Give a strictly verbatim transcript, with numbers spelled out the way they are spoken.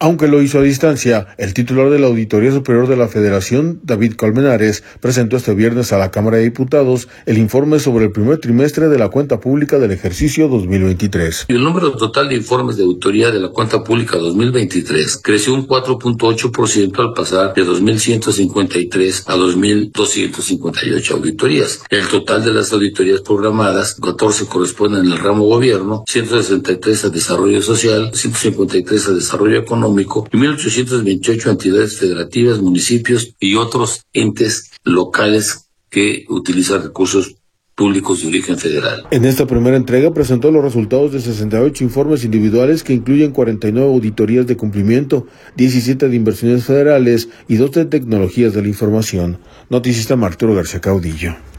Aunque lo hizo a distancia, el titular de la Auditoría Superior de la Federación, David Colmenares, presentó este viernes a la Cámara de Diputados el informe sobre el primer trimestre de la cuenta pública del ejercicio dos mil veintitrés. El número total de informes de auditoría de la cuenta pública dos mil veintitrés creció un cuatro punto ocho por ciento al pasar de dos mil ciento cincuenta y tres a dos mil doscientos cincuenta y ocho auditorías. El total de las auditorías programadas, catorce corresponden al ramo gobierno, ciento sesenta y tres a desarrollo social, ciento cincuenta y tres a desarrollo económico y mil ochocientos veintiocho a entidades federativas, municipios y otros entes locales que utilizan recursos públicos de origen federal. En esta primera entrega presentó los resultados de sesenta y ocho informes individuales que incluyen cuarenta y nueve auditorías de cumplimiento, diecisiete de inversiones federales y dos de tecnologías de la información. Noticista Arturo García Caudillo.